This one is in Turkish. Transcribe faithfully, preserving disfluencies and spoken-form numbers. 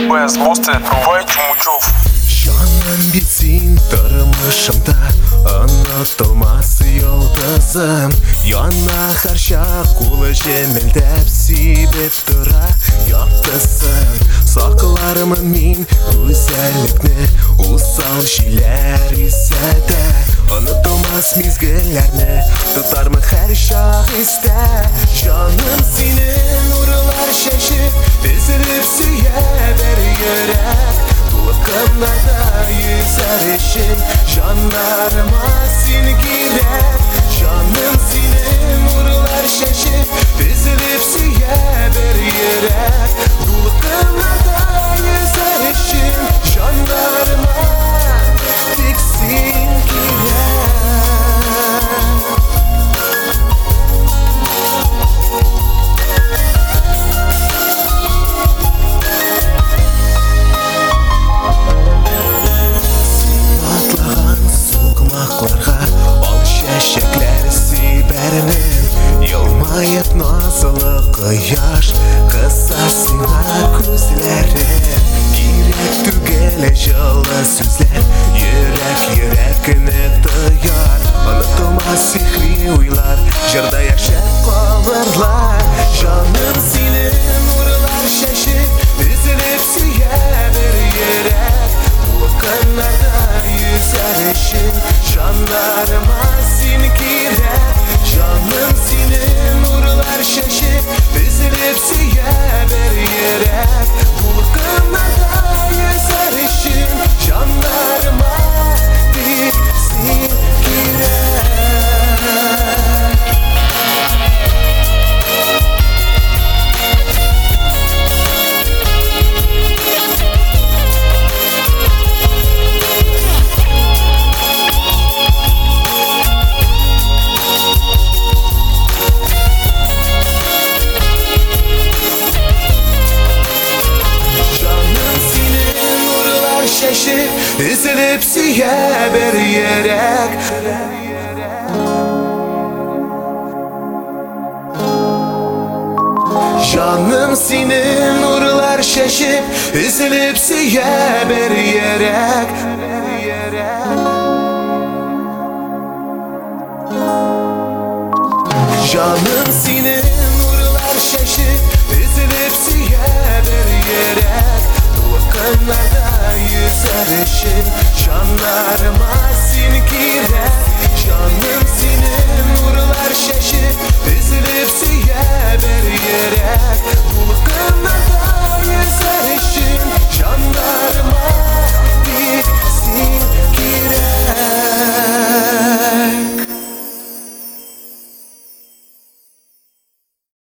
Без мости провай Чумачев. Жаным bitsin tırmışımda unutulmaz yıldızım Yana karşı kulu cemildep sibep tıra yaktısın Saklarımın min güzellikni usal şeyler ise de Unutulmaz mizgillerni tutar mı her şahiste Canım senin nurlar şaşıp dizilip süye bir yürek Kınlarda yüzer eşim Canlarıma sin girer Canım senin nurlar şaşıp dizilip süye bir yürek Dolu kınlarda yüzer eşim Canlarıma diksin girer Al şeşekler siberinin Yılmayıp nazlı kıyaş Kısarsın gözlerin Girek tügele jalı sözler Yürek yürekine duyar Unutulmaz sihri uylar Jırda yaşap kalırlar Canım senin nurlar şaşıp Üzülüp süye bir yürek Bu kanlarda yüzer eşim Canlarıma sin girer Canım senin nurlar şaşıp Üzülüp süye bir yürek Bu kanlarda yüzer eşim Canlarıma diksin girer Üzülüp süye bir yürek Canım senin nurlar şaşıp Üzülüp süye bir yürek Canım senin nurlar şaşıp Üzülüp süye bir yürek Kanlarda yüzer eşim